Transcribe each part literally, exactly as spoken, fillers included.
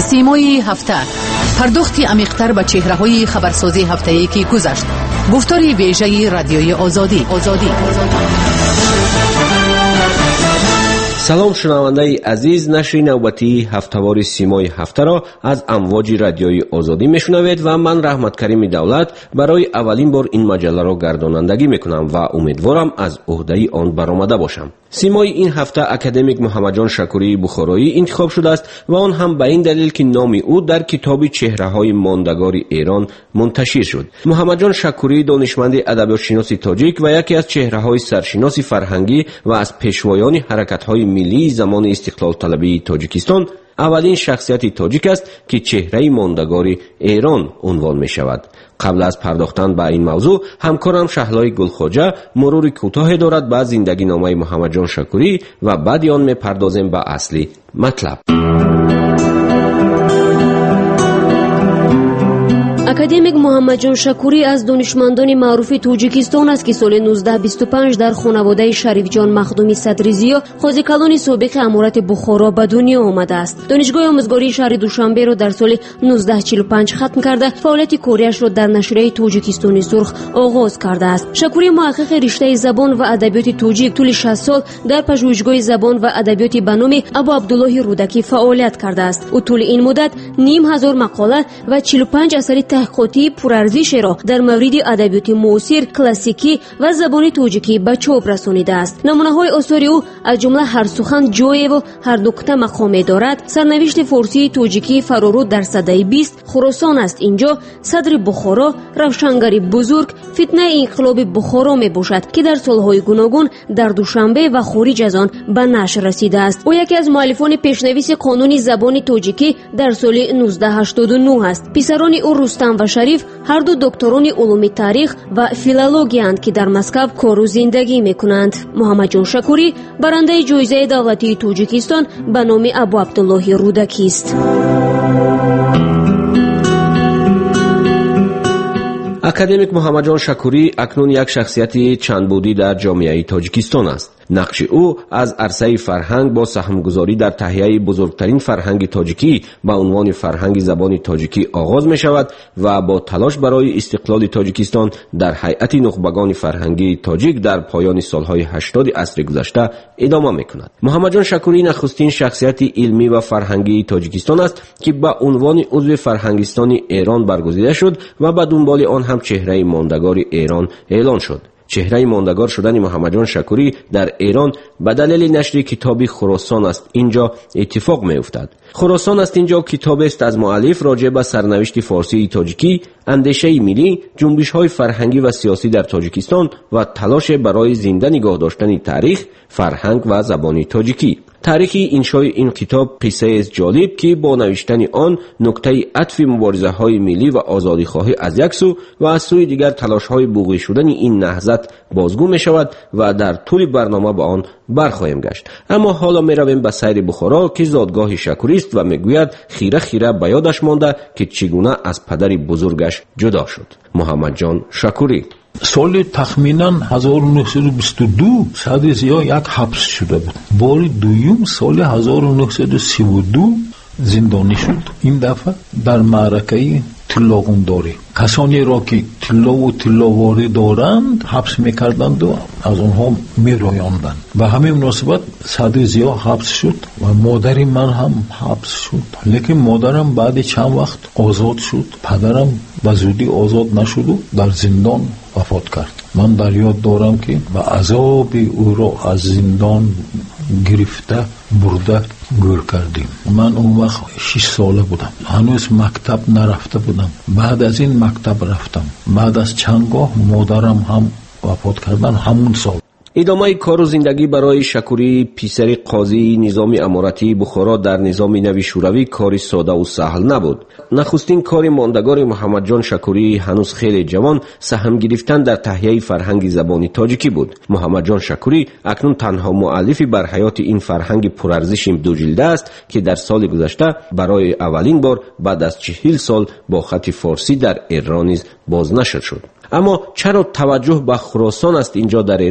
سیمای هفته، پرداختی عمیق‌تر به چهره‌های خبرسازی هفته‌ای که گذشت. گفتاری ویژه رادیوی آزادی. آزادی. سلام شنونده عزیز، نشر نوبتی هفته‌وار سیمای هفته را از امواج رادیوی آزادی میشنوید و من رحمت کریم دولت برای اولین بار این مجله را گردانندگی میکنم و امیدوارم از عهده آن برآمده باشم. سیمای این هفته اکادمیک محمد جان شکوری بخارایی انتخاب شده است و آن هم به این دلیل که نام او در کتاب چهره‌های ماندگار ایران منتشر شد. محمد جان شکوری دانشمند ادبیات شناسی تاجیک و یکی از چهره‌های سرشناس فرهنگی و از پیشوایان حرکت‌های ملی زمان استقلال طلبی تاجیکستان، اولین شخصیت تاجیک است که چهره ماندگار ایران عنوان می شود. قبل از پرداختن به این موضوع، همکارم شهلای گلخواجه مرور کوتاه دارد به زندگی نامه محمد جان شکوری و بعد آن می پردازیم به اصلی مطلب. اکادمیک محمد جان شکوری از دانشمندان معروف توجیکستان است که سال نوزده بیست و پنج در خانواده شریف جان مخدومی صدریزیا قاضی کلان سابق امارت بخارا به دنیا آمده است. دانشگاه آموزگاری شهر دوشنبه را در سال نوزده چهل و پنج ختم کرده، فعالیت کاریش را در نشریه توجیکستان سرخ آغاز کرده است. شکوری محقق رشته زبان و ادبیات توجیک طول شصت سال در پژوهشگاه زبان و ادبیات به نام ابو عبدالله رودکی فعالیت کرده است. او طول این مدت نیم هزار مقاله و چهل و پنج اثر تحقیقاتی پرارزش را در مورد ادبیات معاصر، کلاسیکی و زبان توجیکی به چاپ رسانیده است. نمونه‌های آثار او از جمله هر سخن جای و هر نکته مقام دارد، سرنوشت فارسی توجیکی فرارو در سده بیست، خراسان است اینجا، صدر بخارا، روشنگری بزرگ، فتنه انقلاب بخارا می باشد که در سالهای گوناگون در دوشنبه و خارج از آن به نشر رسیده است. او یکی از مؤلفان پیشنویس قانون زبان توجیکی در سال نوزده هشتاد و نه است. پسران او رستم و شریف هر دو دکتران علوم تاریخ و فیلولوژی اند که در مسکو کار و زندگی میکنند. محمد جان شکوری برنده جایزه دولتی توجیکستان به نام ابو عبدالله رودکی است. اکادمیک محمد جان شکوری اکنون یک شخصیت چند بعدی در جامعه تاجیکستان است. نقش او از عرصه فرهنگ با سهمگذاری در تهیه بزرگترین فرهنگ تاجیکی به عنوان فرهنگ زبان تاجیکی آغاز می شود و با تلاش برای استقلال تاجیکستان در هیئت نخبگان فرهنگی تاجیک در پایان سالهای هشتاد عصر گذشته ادامه می کند. محمد جان شکوری نخستین شخصیت علمی و فرهنگی تاجیکستان است که به عنوان عضو فرهنگستان ایران برگزیده شد و به دنبال آن هم چهره ماندگار ایران اعلان شد. چهره ماندگار شدن محمد جان شکوری در ایران به دلیل نشر کتاب خراسان است اینجا اتفاق می افتد. خراسان است اینجا کتاب است از مؤلف راجع به سرنوشت فارسی تاجیکی، اندیشه ملی، جنبش‌های فرهنگی و سیاسی در تاجیکستان و تلاش برای زنده نگاه داشتن تاریخ، فرهنگ و زبان تاجیکی. تاریخ انشای این کتاب قصه است جالب که با نوشتن آن نکته عطف مبارزه‌های ملی و آزادیخواهی از یک سو و از سوی دیگر تلاش‌های بوقی شدن این نهضت بازگو می‌شود و در طول برنامه با آن برخواهیم گشت. اما حالا می‌رویم به سیر بخارا که زادگاه شکوری است و می‌گوید خیره خیره به یادش مانده که چگونه از پدر بزرگش جدا شد. محمد جان شکوری سال تخمینا هزار و نهصد و بیست و دو صدر ضیا یک حبس شده بود. بار دویم سال هزار و نهصد و سی و دو زندانی شد. این دفعه در معرکه طلاقونداری کسانی را که طلا و طلاواری دارند حبس میکردند و از آنها میرویاندند. به همین مناسبت صدر ضیا حبس شد و مادر من هم حبس شد. لیکن مادرم بعد چند وقت آزاد شد. پدرم به زودی آزاد نشد و در زندان وفات کرد. من در یاد دارم که به عذاب او را از زندان گرفته برده گور کردیم. من اون وقت شش ساله بودم، هنوز مکتب نرفته بودم. بعد از این مکتب رفتم. بعد از چندگاه مادرم هم وفات کردن همون سال. ادامه کار و زندگی برای شکوری پسر قاضی نظام امارتی بخارا در نظام نوی شوروی کاری ساده و سهل نبود. نخستین کار ماندگار محمد جان شکوری هنوز خیلی جوان سهم گرفتن در تهیه فرهنگ زبان تاجیکی بود. محمد جان شکوری اکنون تنها مؤلفی بر حیات این فرهنگ پرارزش دو جلده است که در سال گذشته برای اولین بار بعد از چهل سال با خط فارسی در ایران نیز بازنشر شد. اما چرا توجه به خراسان است اینجا در ایران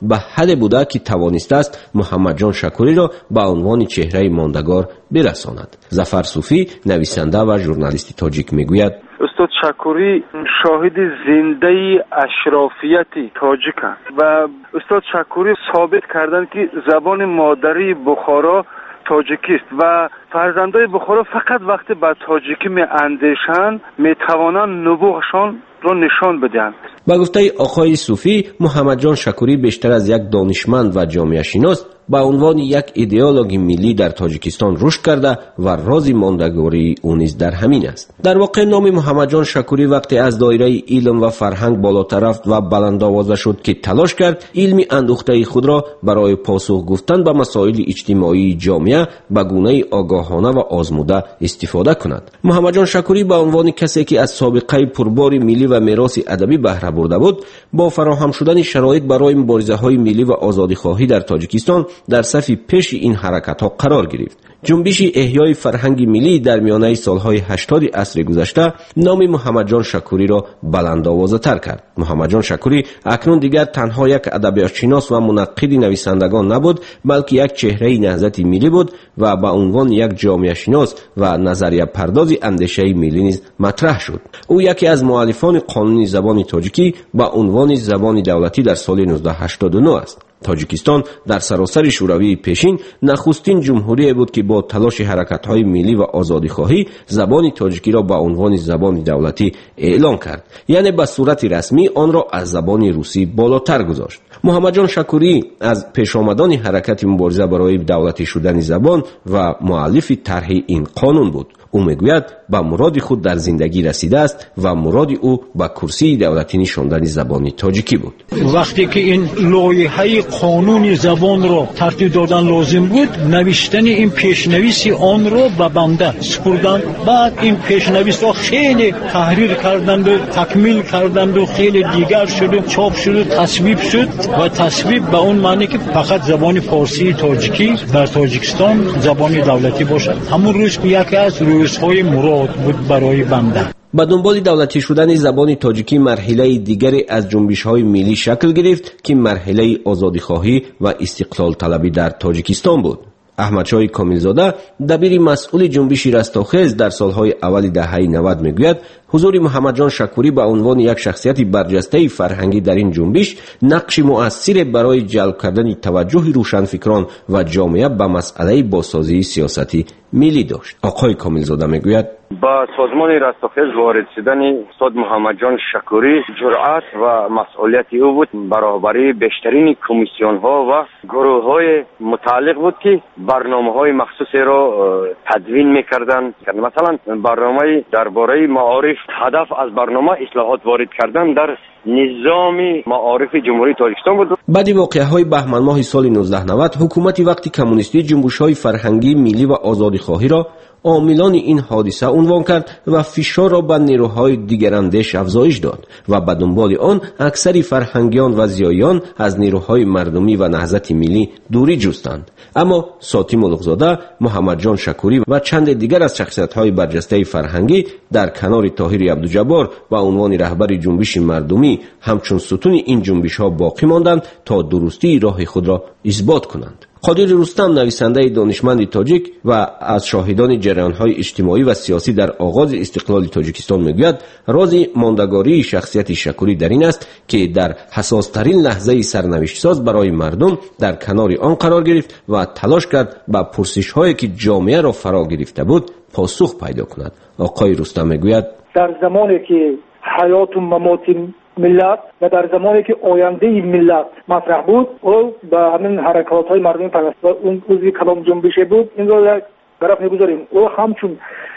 به حد بوده که توانسته است محمد جان شکوری را به عنوان چهره ماندگار برساند. ظفر صوفی نویسنده و ژورنالیست تاجیک میگوید استاد شکوری شاهد زنده اشرافیت تاجیک است و استاد شکوری ثابت کردند که زبان مادری بخارا تاجیکی است و فرزندای بخارا فقط وقتی به تاجیکی می اندیشند می توانند نبوغشان را نشان بدهند. با گفته آقای صوفی، محمد جان شکوری بیشتر از یک دانشمند و جامعه شناس به عنوان یک ایدئولوژی ملی در تاجیکستان رشد کرده و راز ماندگاری او نیز در همین است. در واقع نام محمد جان شکوری وقتی از دایره علم و فرهنگ بالاتر رفت و بلندآوازه شد که تلاش کرد علمی اندوخته خود را برای پاسخ گفتن به مسائل اجتماعی جامعه به گونه آگاهانه و آزموده استفاده کند. محمد جان شکوری به عنوان کسی که از سابقه پربار ملی و میراث ادبی بهره برده بود، با فراهم شدن شرایط برای مبارزه‌های ملی و آزادیخواهی در تاجیکستان در صف پیش این حرکت‌ها قرار گرفت. جنبش احیای فرهنگ ملی در میانه سالهای هشتاد عصر گذشته نام محمد جان شکوری را بلندآوازه‌تر کرد. محمد جان شکوری اکنون دیگر تنها یک ادبیات شناس و منقد نویسندگان نبود، بلکه یک چهره نهضت ملی بود و به عنوان یک جامعه شناس و نظریه پرداز اندیشه ملی نیز مطرح شد. او یکی از مؤلفان قانون زبان تاجیکی با عنوان زبان دولتی در سال نوزده هشتاد و نه است. تاجیکستان در سراسر شوروی پیشین نخستین جمهوری بود که با تلاش حرکت‌های ملی و آزادیخواهی زبان تاجیکی را به عنوان زبان دولتی اعلام کرد، یعنی به صورت رسمی آن را از زبان روسی بالاتر گذاشت. محمد جان شکوری از پیشامدان حرکت مبارزه برای دولتی شدن زبان و مؤلف طرح این قانون بود. او میگوید به مراد خود در زندگی رسیده است و مراد او به کرسی دولتی نشاندن زبان تاجیکی بود. وقتی که این لایحه قانون زبان را ترتیب دادن لازم بود، نوشتن این پیشنویس آن را به بنده سپردند. بعد این پیشنویس را خیلی تحریر کردند و تکمیل کردند و خیلی دیگر شد و چاپ شد و تصویب شد و تصویب به اون معنی که فقط زبان فارسی تاجیکی در تاجیکستان زبان دولتی باشد. همون روز یکی از روزهای مراد بود برای بنده. با دنبال دولتی شدن زبان تاجیکی مرحله دیگری از جنبش‌های ملی شکل گرفت که مرحله آزادیخواهی و استقلال طلبی در تاجیکستان بود. احمدشاه کاملزاده دبیر مسئول جنبش رستاخیز در سالهای اول دهه نود میگوید حضور محمد جان شکوری به عنوان یک شخصیت برجسته فرهنگی در این جنبش نقش مؤثر برای جلب کردن توجه روشنفکران و جامعه به مسئله بازسازی سیاستی ملی داشت. آقای کاملزاده میگوید با سازمان رستاخیز وارد شدن استاد محمد جان شکوری جرأت و مسئولیت او بود برابری بیشترین کمیسیون ها و گروه های متعلق بود که برنامه های مخصوصی را تدوین میکردن. مثلا برنامه درباره معارف، هدف از برنامه اصلاحات وارد کردن در نظام معارف جمهوری تاجیکستان بود. بعد واقعه‌های بهمن ماه سال نوزده نود حکومت وقتی کمونیستی جنبش‌های فرهنگی ملی و آزادیخواهی را عاملان این حادثه عنوان کرد و فشار را به نیروهای دیگراندیش افزایش داد و به دنبال آن اکثر فرهنگیان و زیایان از نیروهای مردمی و نهضت ملی دوری جستند. اما ساتی ملکزاده، محمد جان شکوری و چند دیگر از شخصیت‌های برجسته فرهنگی در کنار طاهر عبدالجبار و عنوان رهبر جنبش مردمی همچون ستون این جنبش‌ها باقی ماندند تا درستی راه خود را اثبات کنند. قادر رستم نویسنده دانشمند تاجیک و از شاهدان جریان‌های اجتماعی و سیاسی در آغاز استقلال تاجیکستان میگوید راز ماندگاری شخصیت شکوری در این است که در حساس‌ترین لحظه سرنوشت ساز برای مردم در کنار آن قرار گرفت و تلاش کرد به پرسش‌هایی که جامعه را فرا گرفته بود پاسخ پیدا کند. آقای رستم میگوید در زمانی که حیات و ممات ملت و در زمانی که آینده ملت مطرح بود، او به همین حرکات های مردمی پرستو اون عضو کلام جنبش بود. این رو یک طرف نگذاریم. او همچون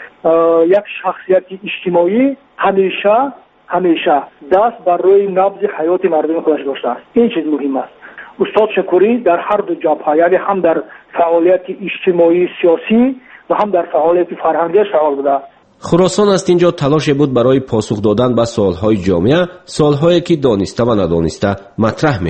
یک شخصیت اجتماعی همیشه همیشه دست بر روی نبض حیات مردم خودش داشته است. این چیز مهم است. استاد شکوری در هر دو جبهه، یعنی هم در فعالیت اجتماعی سیاسی و هم در فعالیت فرهنگی فعال بوده. خراسان است اینجا تلاش بود برای پاسخ دادن به سوالهای جامعه، سوالهایی که دانسته و ندانسته مطرح میشد.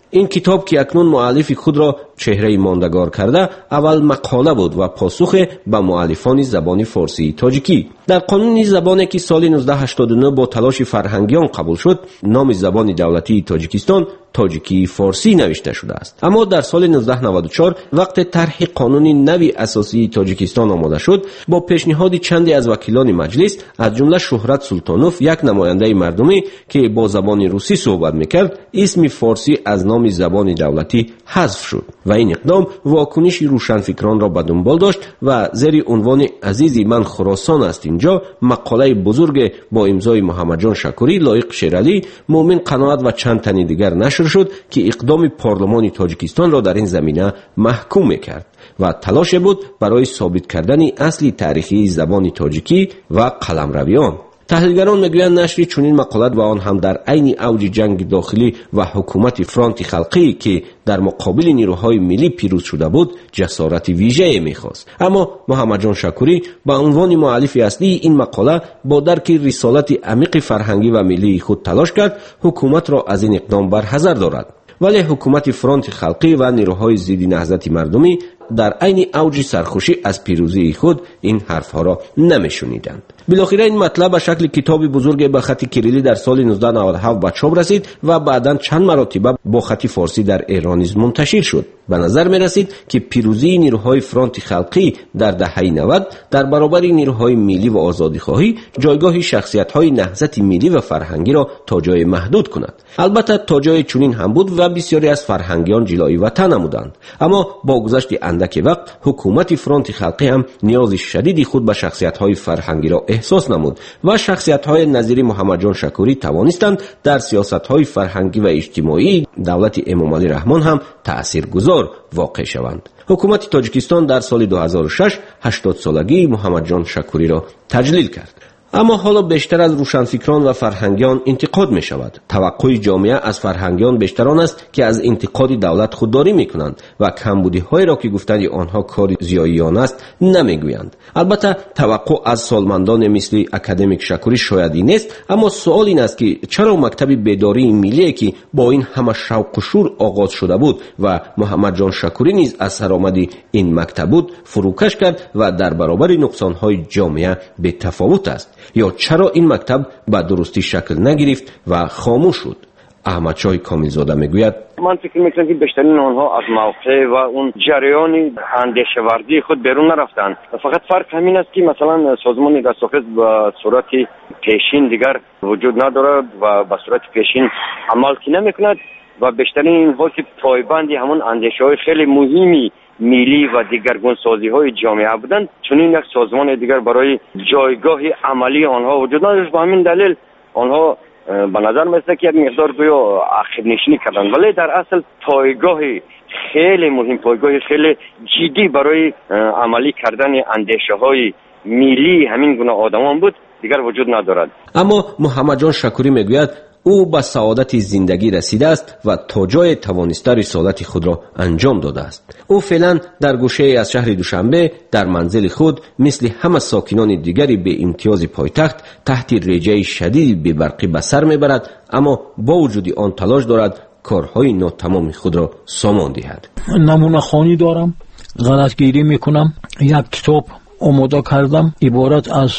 این کتاب که اکنون مؤلف خود را چهره ماندگار کرده، اول مقاله بود و پاسخ به مؤلفان زبان فارسی تاجیکی. در قانون زبانی که سال نوزده هشتاد و نه با تلاش فرهنگیان قبول شد، نام زبان دولتی تاجیکستان تاجیکی فارسی نوشته شده است. اما در سال نوزده نود و چهار وقت طرح قانون نوی اساسی تاجیکستان آماده شد، با پیشنهاد چندی از وکیلان مجلس از جمله شهرت سلطانوف، یک نماینده مردمی که با زبان روسی صحبت میکرد، اسم فارسی از نام زبان دولتی حذف شد و این اقدام واکنش روشنفکران را به دنبال داشت و زیر عنوان عزیزی من خراسان است اینجا، مقاله بزرگ با امضای محمد جان شکوری، لایق شیرعلی، مومن قناعت و چند تن دیگر نشر شد که اقدام پارلمان تاجیکستان را در این زمینه محکوم میکرد و تلاش بود برای ثابت کردن اصلی تاریخی زبان تاجیکی و قلمرویان. تحلیلگران میگویند نشر چنین مقالات و آن هم در عین اوج جنگ داخلی و حکومت فرانت خلقی که در مقابل نیروهای ملی پیروز شده بود، جسارت ویژه‌ای می‌خواست. اما محمد جان شکوری به عنوان مؤلف اصلی این مقاله با درک رسالت عمیق فرهنگی و ملی خود تلاش کرد حکومت را از این اقدام برحذر دارد. ولی حکومت فرانت خلقی و نیروهای ضد نهضت مردمی در عین اوج سرخوشی از پیروزی خود این حرفها را نمیشنیدند. بالاخره این مطلب به شکل کتاب بزرگ به خط کریلی در سال نوزده نود و هفت به چاپ رسید و بعداً چند مرتبه با خط فارسی در ایران نیز منتشر شد. به نظر می رسید که پیروزی نیروهای فرانت خلقی در دهه نود در برابر نیروهای ملی و آزادیخواهی جایگاه شخصیت‌های نهضت ملی و فرهنگی را تا جای محدود کند. البته تا جای چنین هم بود و بسیاری از فرهنگیان جلوی وطن نمودند. اما با گذشت اندک وقت حکومت فرانت خلقی هم نیاز شدیدی خود به شخصیت‌های فرهنگی را احساس نمود و شخصیت‌های نظیر محمد جان شکوری توانستند در سیاست‌های فرهنگی و اجتماعی دولت امام علی رحمان هم تأثیرگذار واقع شوند. حکومت تاجیکستان در سال دو هزار و شش هشتاد سالگی محمد جان شکوری را تجلیل کرد. اما حالا بیشتر از روشنفکران و فرهنگیان انتقاد می شود. توقع جامعه از فرهنگیان بیشتر آن است که از انتقاد دولت خودداری می کنند و کمبودی های را که گفتند آنها کار زیاییان است نمی گویند. البته توقع از سالمندان مثل اکادمیک شکوری شاید این است، اما سوال این است که چرا مکتب بیداری ملی که با این همه شوق و شور آغاز شده بود و محمد جان شکوری نیز از سرآمد این مکتب بود فروکش کرد و در برابر نقصان های جامعه به تفاوت است، یا چرا این مکتب به درستی شکل نگرفت و خاموش شد؟ احمد شاه کاملزاده میگوید من فکر میکنم که بیشترین آنها از موقع و اون جریان اندیشه‌ورزی خود بیرون نرفتند. فقط فرق همین است که مثلا سازمان رستاخیز به صورت پیشین دیگر وجود ندارد و به صورت پیشین عمل نمیکند و بیشترین اینها که پایبند همون اندیشه‌های خیلی مهمی ملی و دیگرگون سازی های جامعه بودند، چون این یک سازمان دیگر برای جایگاه عملی آنها وجود نداشت. به همین دلیل آنها به نظر میسته که یک مقدار گویا عقب نشینی کردند، ولی در اصل پایگاه خیلی مهم، پایگاه خیلی جدی برای عملی کردن اندیشه های ملی همین گونه آدمان بود دیگر وجود ندارد. اما محمد جان شکوری میگوید او به سعادت زندگی رسیده است و تا جای توانسته رسالت خود را انجام داده است. او فعلا در گوشه از شهر دوشنبه در منزل خود مثل همه ساکنان دیگری به امتیاز پایتخت تحت رجای شدید به برقی به سر میبرد، اما با وجود آن تلاش دارد کارهای ناتمام خود را سامان دهد. نمونه خوانی دارم، غلطگیری میکنم. یک کتاب آماده کردم عبارت از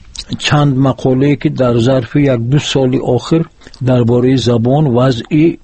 چند مقاله که در ظرف یک دو سال آخر درباره زبان، وضع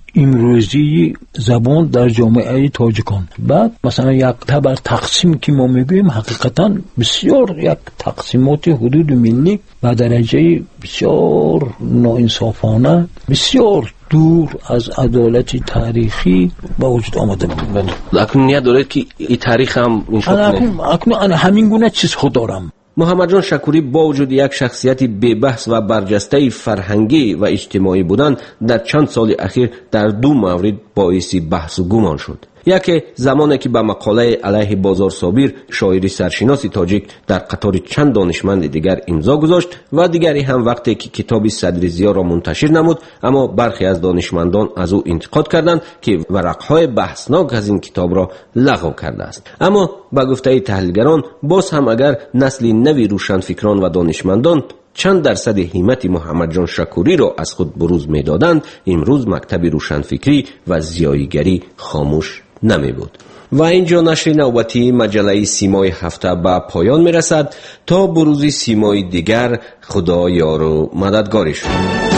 امروزی زبان در جامعه تاجیکان. بعد مثلا یک تبر تقسیم که ما میگویم حقیقتا بسیار یک تقسیمات حدود ملی و درجه بسیار ناانصافانه، بسیار دور از عدالت تاریخی با وجود آمده بود. لکن نیت دارد که این تاریخ هم اکنون همین گونه چیز خود دارم. محمد جان شکوری با وجود یک شخصیت بی بحث و برجسته فرهنگی و اجتماعی بودن در چند سال اخیر در دو مورد باعث بحث و گمان شد. یکی زمانی که به مقاله علیه بازار صابر شاعر سرشناس تاجیک در قطار چند دانشمند دیگر امضا گذاشت و دیگری هم وقتی که کتاب صدر ضیا را منتشر نمود، اما برخی از دانشمندان از او انتقاد کردند که ورقهای بحثناک از این کتاب را لغو کرده است. اما به گفته تحلیلگران باز هم اگر نسل نوی روشنفکران و دانشمندان چند درصد همت محمد جان شکوری را از خود بروز می‌دادند، امروز مکتب روشنفکری و زیاییگری خاموش نمی بود. و اینجا نشر نوبتی مجله سیمای هفته به پایان می رسد تا بروز سیمای دیگر. خدا یار و مددگارش.